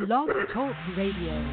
Blog Talk Radio.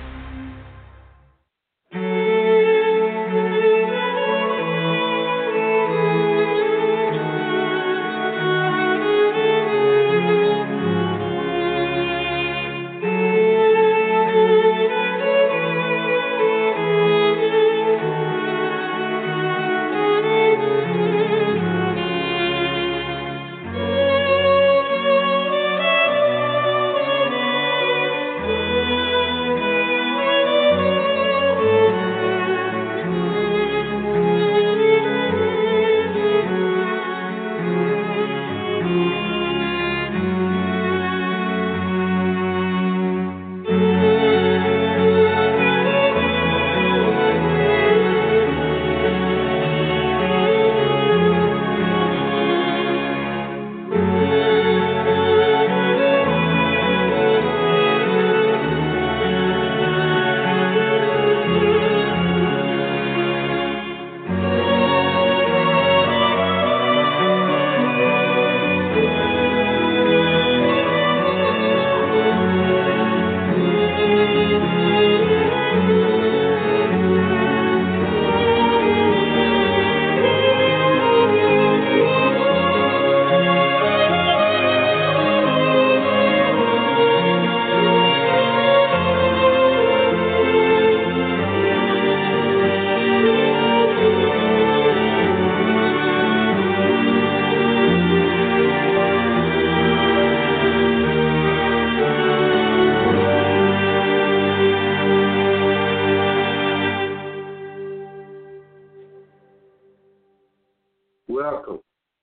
Welcome.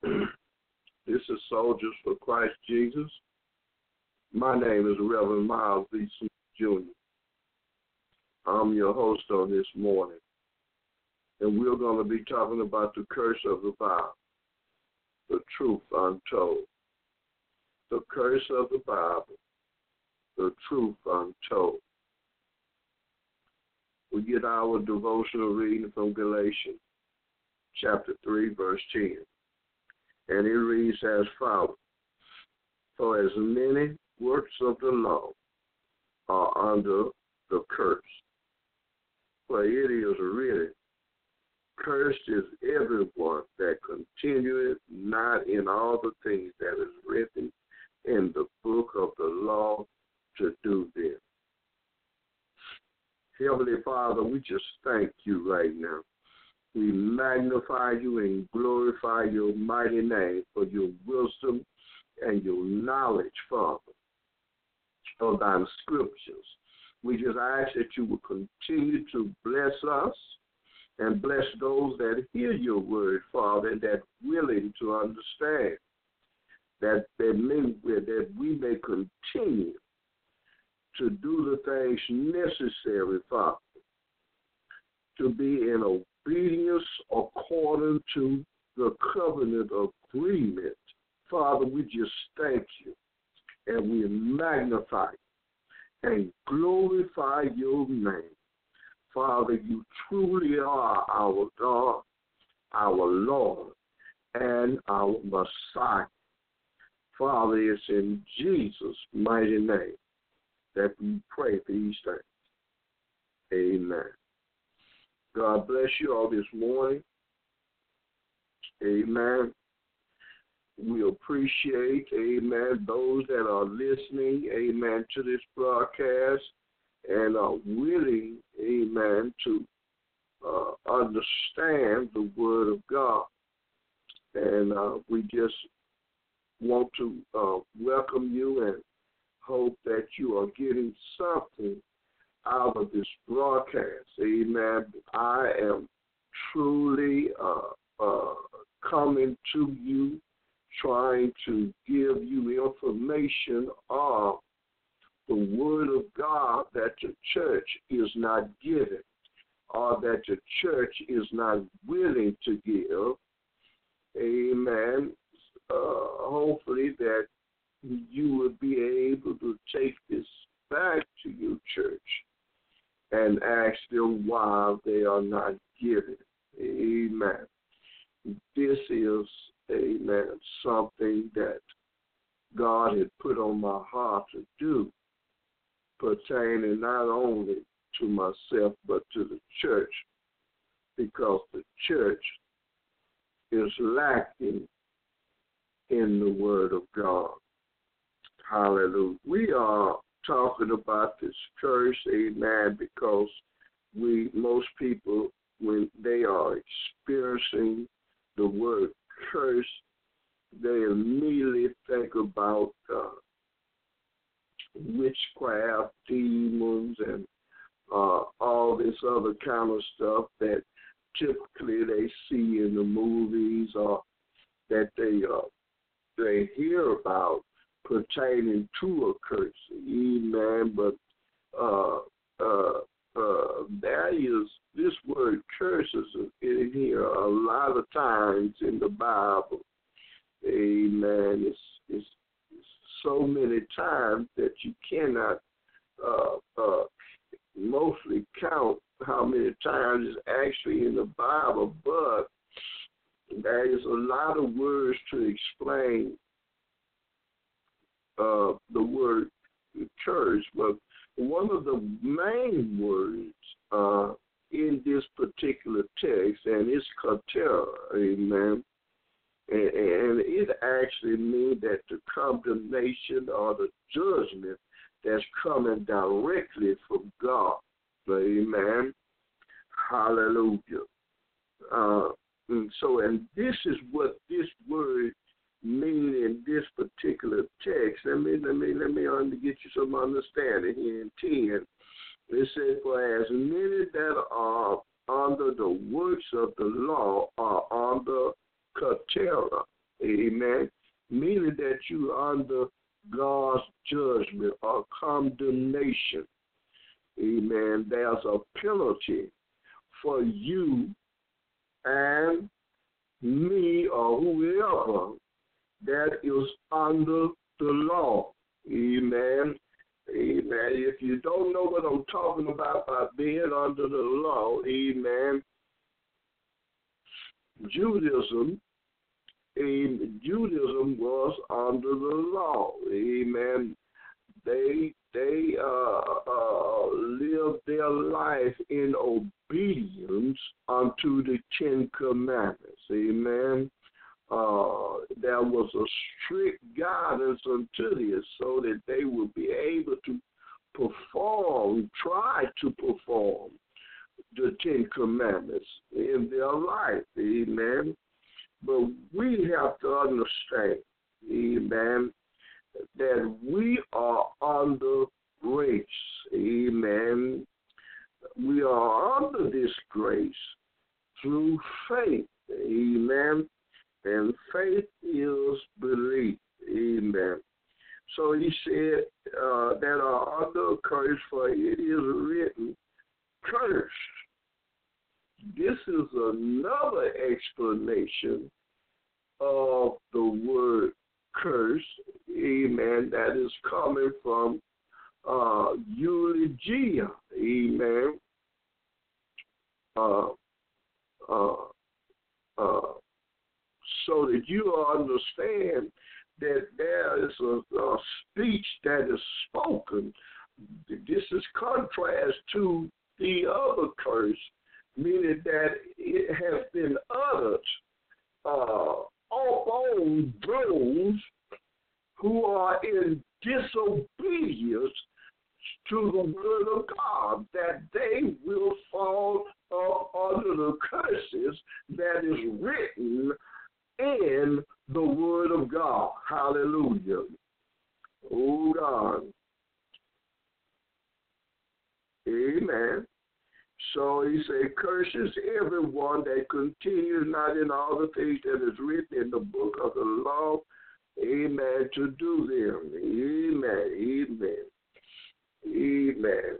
This is Soldiers for Christ Jesus. My name is Reverend Miles B. Smith, Jr. I'm your host on this morning. And we're going to be talking about the curse of the Bible, the truth untold. The curse of the Bible, the truth untold. We get our devotional reading from Galatians chapter 3, verse 10. And it reads as follows: For as many works of the law are under the curse. For it is written, Cursed is everyone that continueth not in all the things that is written in the book of the law to do them. Heavenly Father, we just thank you right now. We magnify you and glorify your mighty name for your wisdom and your knowledge, Father, of thy scriptures. We just ask that you will continue to bless us and bless those that hear your word, Father, and that willing to understand, that we may continue to do the things necessary, Father, to be in obedience according to the covenant agreement. Father, we just thank you and we magnify and glorify your name. Father, you truly are our God, our Lord, and our Messiah. Father, it's in Jesus' mighty name that we pray these things. Amen. God bless you all this morning. Amen. We appreciate, amen, those that are listening, amen, to this broadcast and are willing, amen, to understand the Word of God. And we just want to welcome you and hope that you are getting something out of this broadcast. Amen. I am truly coming to you, trying to give you information of the Word of God that the church is not giving, or that the church is not willing to give. Amen. Hopefully that you will be able to take this back to your church and ask them why they are not giving. Amen. This is, amen, something that God had put on my heart to do. pertaining not only to myself but to the church, because the church is lacking in the Word of God. Hallelujah. We are talking about this curse, amen, because most people, when they are experiencing the word curse, they immediately think about witchcraft, demons, and all this other kind of stuff that typically they see in the movies or that they hear about pertaining to a curse. Amen. But there is this word curses in here a lot of times in the Bible. Amen. It's so many times that you cannot mostly count how many times it's actually in the Bible, but there is a lot of words to explain the word curse. But one of the main words in this particular text, and it's katera, amen, and it actually means that the condemnation or the judgment that's coming directly from God. Amen. Hallelujah. And this is what this word means in this particular text. Let me get you some understanding here in 10. It says, for as many that are under the works of the law are under katera. Amen. Meaning that you are under God's judgment or condemnation. Amen. There's a penalty for you and me or whoever that is under the law. Amen. Amen. If you don't know what I'm talking about by being under the law, amen, Judaism was under the law. Amen. They lived their life in obedience unto the 10 Commandments. Amen. There was a strict guidance unto this so that they would be able to try to perform the 10 Commandments in their life. Amen. But we have to understand, amen, that we are under grace. Amen. We are under this grace through faith. Amen. And faith is belief. Amen. So he said that are under a curse, for it is written, cursed. This is another explanation of the word curse, amen, that is coming from eulogia, amen, so that you understand that there is a speech that is spoken. This is contrast to the other curse, meaning that it has been uttered upon those who are in disobedience to the word of God, that they will fall under the curses that is written in the word of God. Hallelujah. Oh God. Amen. So he said, curses everyone that continues not in all the things that is written in the book of the law, amen, to do them. Amen. Amen.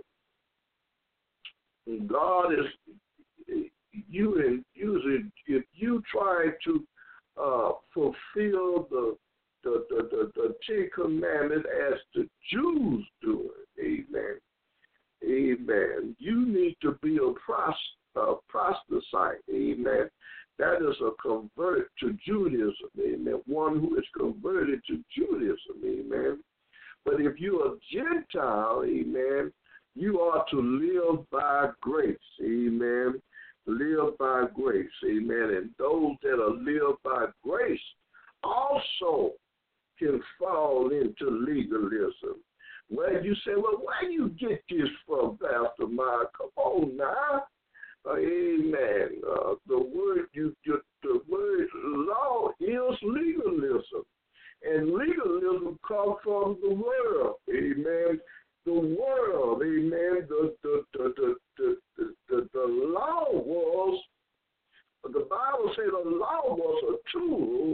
Amen. God is using, if you try to fulfill the 10 Commandments as the Jews do it, amen. Amen. You need to be a proselyte. Amen. That is a convert to Judaism. Amen. One who is converted to Judaism. Amen. But if you're a Gentile, amen, you are to live by grace, amen. Live by grace, amen. And those that are live by grace also can fall into legalism. Well, you say, well, where you get this from, Pastor Mark? Come on now. Amen. The word law is legalism. And legalism comes from the world. Amen. The world, amen. The law was, the Bible says the law was a tool,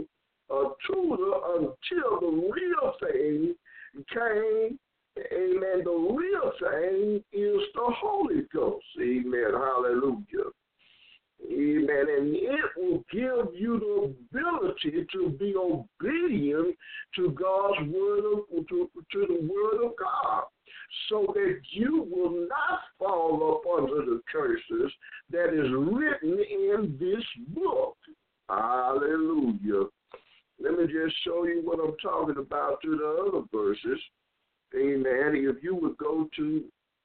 until the real thing came. Amen. The real thing is the Holy Ghost. Amen. Hallelujah. Amen. And it will give you the ability to be obedient to God's word, to the word of God, so that you will not fall up under the curses that is written in this book. Hallelujah. Let me just show you what I'm talking about through the other verses. Amen. If you would go to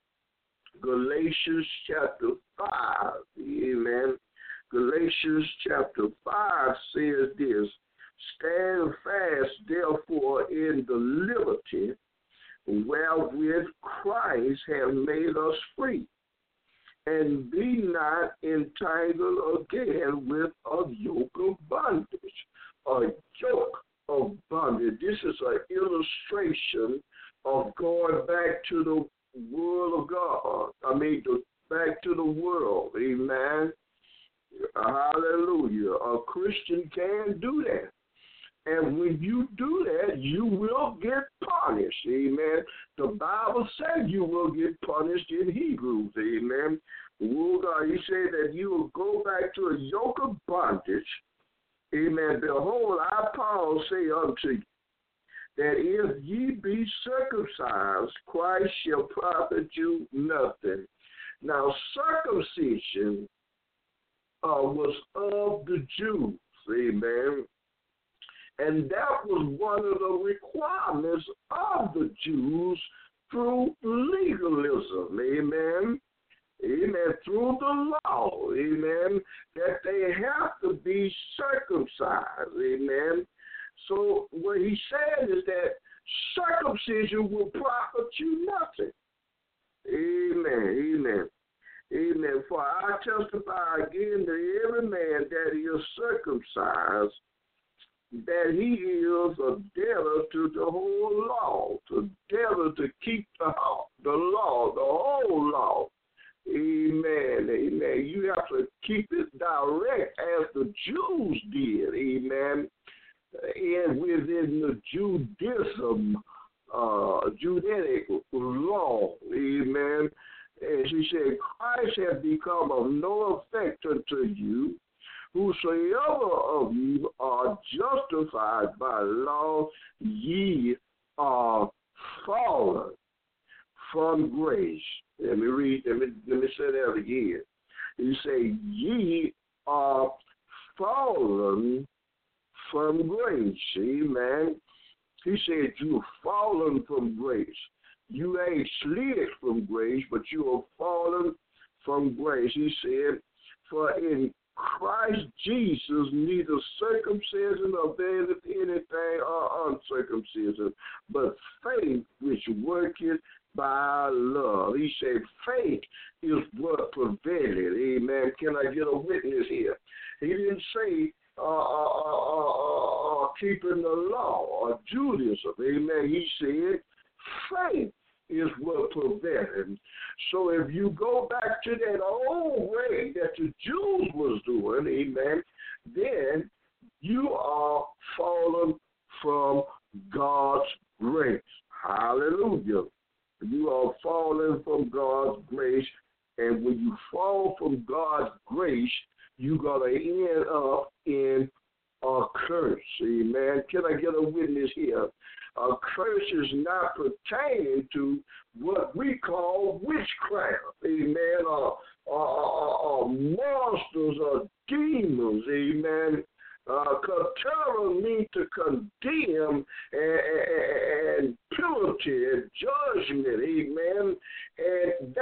Galatians chapter 5, amen. Galatians chapter 5 says this: stand fast, therefore, in the liberty wherewith Christ hath made us free, and be not entangled again with a yoke of bondage. A yoke of bondage. This is an illustration of going back to the word of God. Back to the world. Amen. Hallelujah. A Christian can do that. And when you do that, you will get punished. Amen. The Bible said you will get punished in Hebrews. Amen. He said that you will go back to a yoke of bondage. Amen. Behold, I, Paul, say unto you, that if ye be circumcised, Christ shall profit you nothing. Now, circumcision was of the Jews, amen. And that was one of the requirements of the Jews through legalism, amen. Amen. Through the law, amen, that they have to be circumcised, amen. So what he said is that circumcision will profit you nothing. Amen. Amen. Amen. For I testify again to every man that is circumcised, that he is a debtor to the whole law, a debtor to keep the law, the whole law. Amen. Amen. You have to keep it direct as the Jews did. Amen. And within the Judaism, Judaic law, amen. And she said, Christ hath become of no effect unto you, whosoever of you are justified by law, ye are fallen from grace. Let me say that again. He say, ye are fallen from grace. Amen. He said, you've fallen from grace. You ain't slid from grace, but you are fallen from grace. He said, for in Christ Jesus neither circumcision availeth anything or uncircumcision, but faith which worketh by love. He said, faith is what prevented. Amen. Can I get a witness here? He didn't say keeping the law or Judaism. Amen. He said faith is what prevented. So if you go back to that old way that the Jews was doing, amen, then you are fallen from God's grace. Hallelujah. You are fallen from God's grace, and when you fall from God's grace, you're going to end up in a curse. Amen. Can I get a witness here? A curse is not pertaining to what we call witchcraft. Amen. Or monsters or demons. Amen. Katara means to condemn and penalty.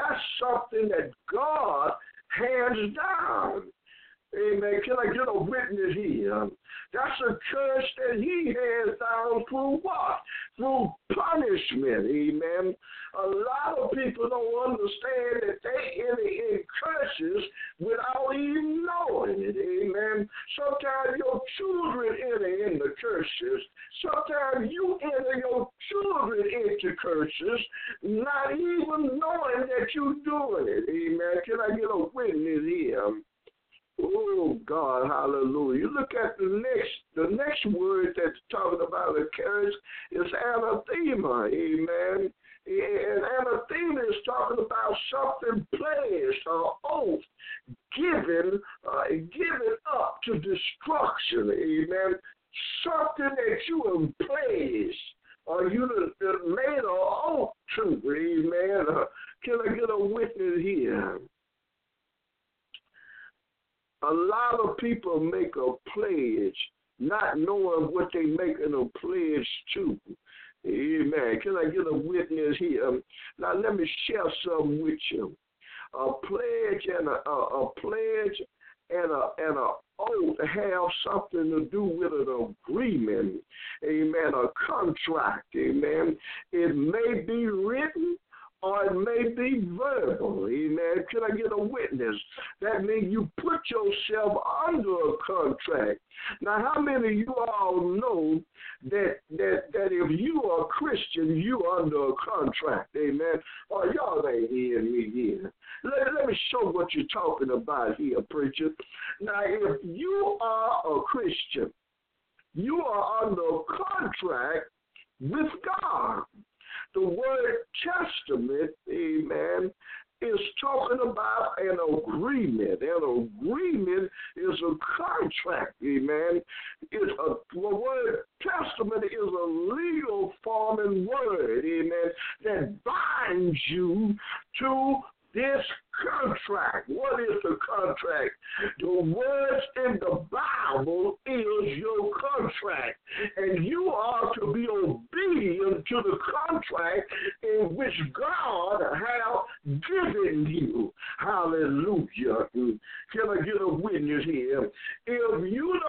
that's something that God hands down. Amen. Can I get a witness here? That's a curse that he hands down through what? Through punishment. Amen. A lot of people don't understand that they enter in curses without even knowing it. Amen. Sometimes your children enter into curses. Sometimes you enter your children into curses, not even knowing that you're doing it. Amen. Can I get a witness here? Oh, God, hallelujah. You look at the next word that's talking about a curse is anathema, amen. And anathema is talking about something pledged or oath given up to destruction, amen. Something that you have pledged or you have made an oath to, amen. Can I get a witness here? A lot of people make a pledge, not knowing what they making a pledge to. Amen. Can I get a witness here? Now let me share something with you. A pledge and a pledge and a oath have something to do with an agreement. Amen. A contract. Amen. It may be written or it may be verbal, amen. Can I get a witness? That means you put yourself under a contract. Now, how many of you all know that if you are a Christian, you are under a contract, amen? Oh, y'all ain't hearing me here. Let me show what you're talking about here, preacher. Now, if you are a Christian, you are under a contract with God. The word testament, amen, is talking about an agreement. An agreement is a contract, amen. The word testament is a legal form and word, amen, that binds you to this contract. What is the contract? The words in the Bible is your contract, and you are to be obedient to the contract in which God has given you. Hallelujah. Can I get a witness here? If you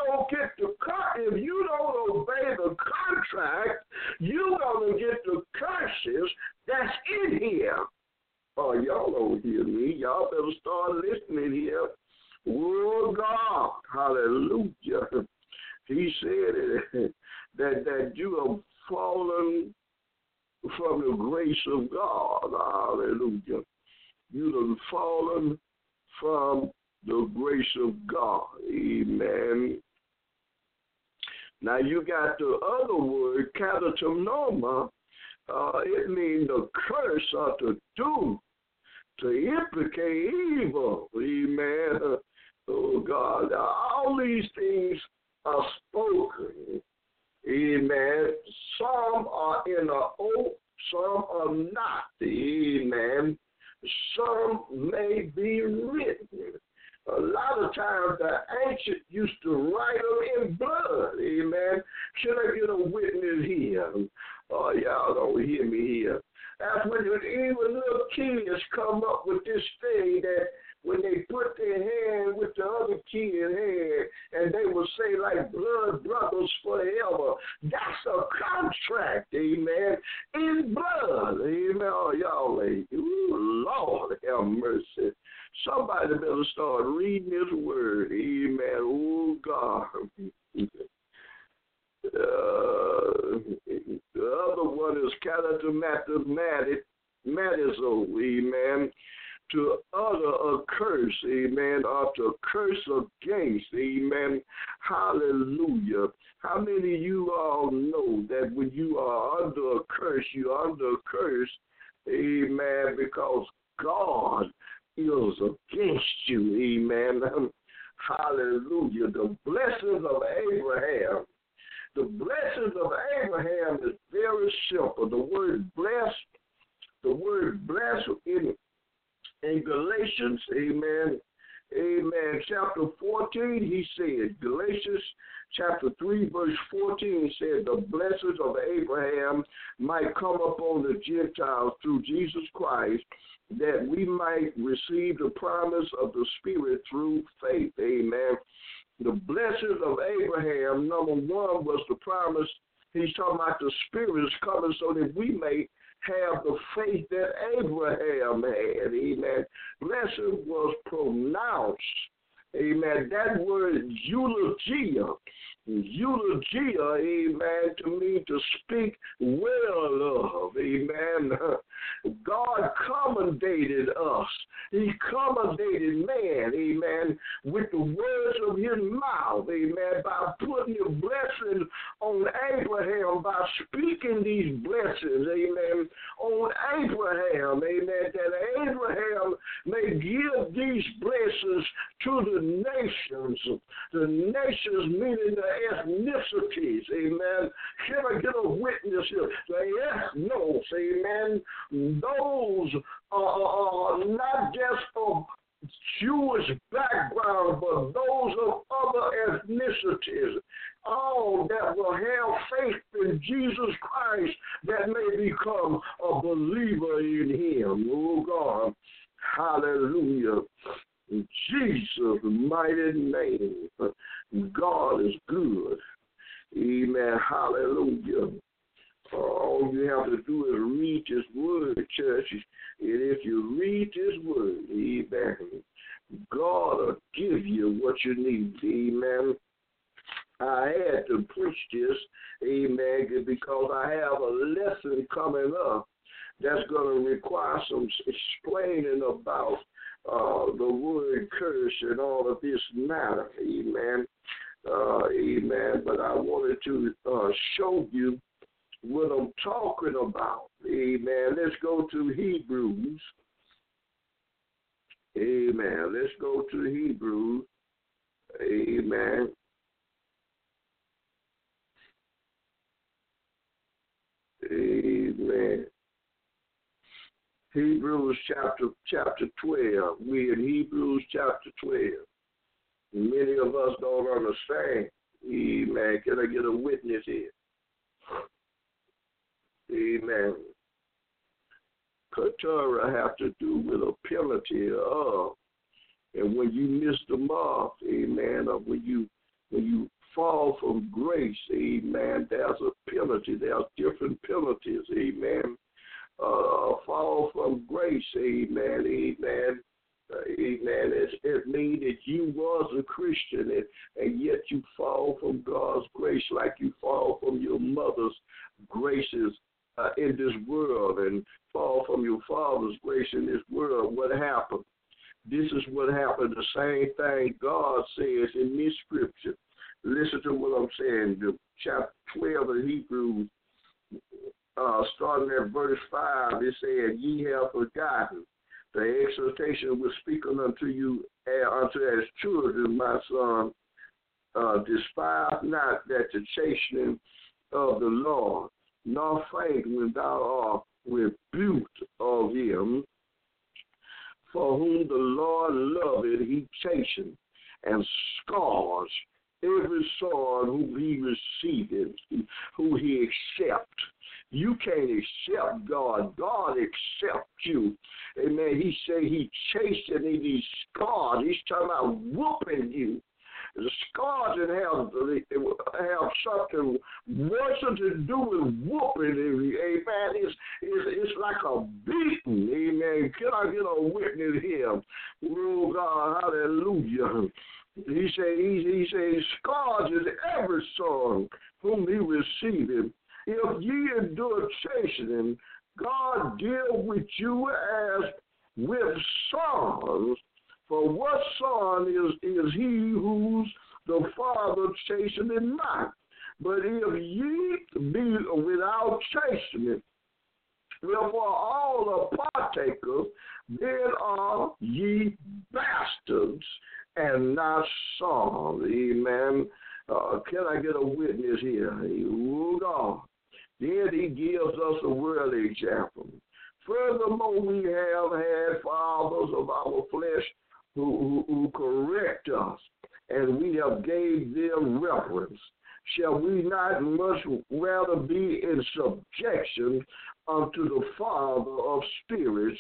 don't obey the contract, you're gonna get the curses that's in here. Oh, y'all don't hear me. Y'all better start listening here. Oh, God. Hallelujah. He said that you have fallen from the grace of God. Hallelujah. You have fallen from the grace of God. Amen. Now, you got the other word, katatonoma. It means the curse or to do, to implicate evil. Amen. Oh, God. All these things are spoken. Amen. Some are in an oath, some are not. Amen. Some may be written. A lot of times the ancient used to write them in blood. Amen. Should I get a witness here? Oh, y'all don't hear me here. That's when even little kids come up with this thing that when they put their hand with the other kid's hand and they will say like blood brothers forever. That's a contract, amen, in blood. Amen. Oh, y'all ain't. Ooh, Lord have mercy. Somebody better start reading his word. Amen. Oh, God. The other one is mathematical, amen, to utter a curse, amen, or to curse against, amen. Hallelujah. How many of you all know that when you are under a curse, you're under a curse, amen, because God is against you, amen. Hallelujah. The blessings of Abraham. The blessings of Abraham is very simple. The word blessed in Galatians, amen, Amen. Chapter 14, he said, Galatians chapter 3, verse 14 said, the blessings of Abraham might come upon the Gentiles through Jesus Christ, that we might receive the promise of the Spirit through faith. Amen. The blessings of Abraham, number one, was the promise. He's talking about the Spirit is coming so that we may have the faith that Abraham had. Amen. Blessing was pronounced. Amen. That word eulogia. Eulogia, amen, to mean to speak well of. Amen. God commendated us. He commendated man, amen, with the words of his mouth, amen, by putting a blessing on Abraham, by speaking these blessings, amen, on Abraham, amen, that Abraham may give these blessings to the nations. The nations meaning the ethnicities, amen. Can I get a witness here? The ethnos, amen. Those are not just of Jewish background, but those of other ethnicities. All that will have faith in Jesus Christ that may become a believer in him. Oh, God. Hallelujah. In Jesus' mighty name, God is good. Amen. Hallelujah. All you have to do is read this word, church. And if you read this word, amen, God will give you what you need. Amen. I had to preach this, amen, because I have a lesson coming up that's going to require some explaining about the word curse and all of this matter. Amen. Amen. But I wanted to show you what I'm talking about. Amen. Let's go to Hebrews. Amen. Let's go to Hebrews. Amen. Amen. Hebrews chapter 12. We in Hebrews chapter 12. Many of us don't understand. Amen. Can I get a witness here? Amen. Keturah have to do with a penalty of, and when you miss the mark, amen, or when you fall from grace, amen, there's a penalty. There's different penalties, amen. Fall from grace, amen, amen. Amen. It means that you was a Christian and yet you fall from God's grace like you fall from your mother's graces in this world and fall from your father's grace in this world. What happened? This is what happened. The same thing God says in this scripture. Listen to what I'm saying. The chapter 12 of Hebrews, starting at verse 5, it said, ye have forgotten the exhortation was speaking unto you, unto as children, my son, despise not that the chastening of the Lord, nor faint when thou art rebuked of him, for whom the Lord loveth, he chasteneth, and scars every son whom he receiveth, who he accepts. You can't accept God. God accepts you. Amen. He said he chastened these scars. He's talking about whooping you. The scars that have something worse to do with whooping. Amen. It's like a beating. Amen. Can I get a witness here? Oh, God. Hallelujah. He says, scars is every son whom he receiveth. If ye endure chastening, God deal with you as with sons. For what son is he whose the father chasteneth not? But if ye be without chastening, wherefore all are partakers, then are ye bastards and not sons. Amen. Can I get a witness here? Oh, God. Then he gives us a worldly example. Furthermore, we have had fathers of our flesh who correct us, and we have gave them reference. Shall we not much rather be in subjection unto the Father of spirits,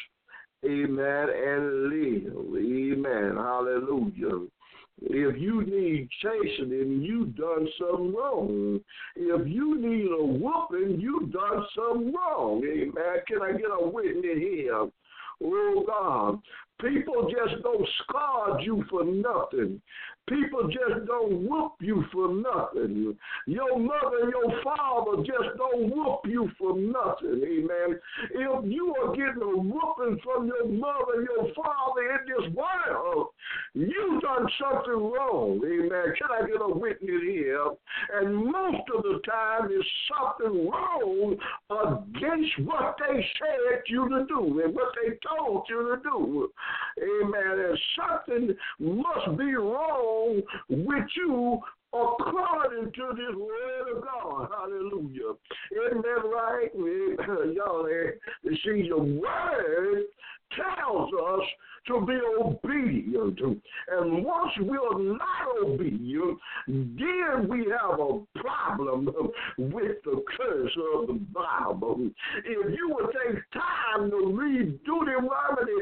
amen, and live? Amen. Hallelujah. If you need chastening, you've done something wrong. If you need a whooping, you've done something wrong. Amen. Can I get a witness here? Oh, God. People just don't scar you for nothing. People just don't whoop you for nothing. Your mother and your father just don't whoop you for nothing. Amen. If you are getting a whooping from your mother and your father in this world, you've done something wrong. Amen. Can I get a witness here? And most of the time, there's something wrong against what they said you to do and what they told you to do. Amen. And something must be wrong with you according to this word of God. Hallelujah. Isn't that right? Y'all, see, your word tells us to be obedient. And once we are not obedient, then we have a problem with the curse of the Bible. If you would take time to read Deuteronomy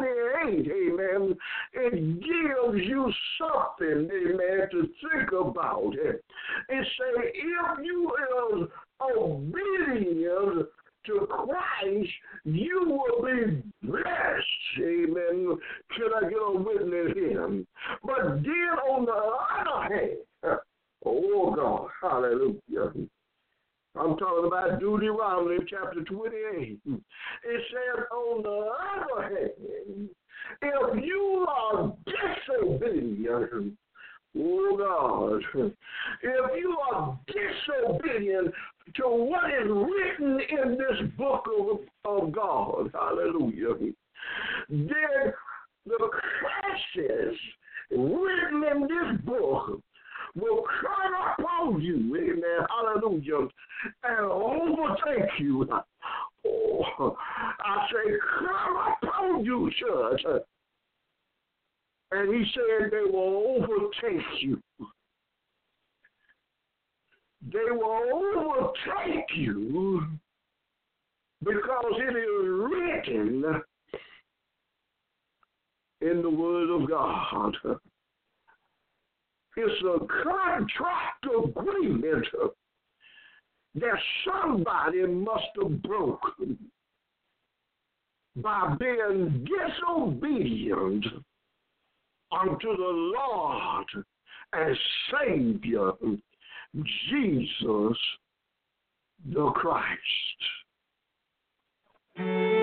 28, amen, it gives you something, amen, to think about. It says, if you are obedient to Christ, you will be blessed. Amen. Can I get a witness here? But then on the other hand, oh God, hallelujah. I'm talking about Deuteronomy chapter 28. It says, on the other hand, if you are disobedient, oh God, if you are disobedient to what is written in this book of God, hallelujah, then the curses written in this book will come upon you, amen, hallelujah, and overtake you. Oh, I say, come upon you, church. And he said they will overtake you. They will overtake you because it is written in the Word of God. It's a contract agreement that somebody must have broken by being disobedient unto the Lord and Savior, Jesus the Christ.